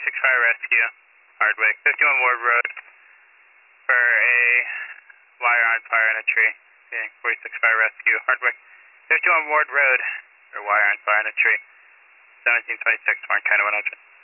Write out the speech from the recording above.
Fire Rescue, Hardwick, 51 Ward Road, for a wire on fire in a tree. 46 Fire Rescue, Hardwick, 51 Ward Road, for wire on fire in a tree. 1726, Warren County 100.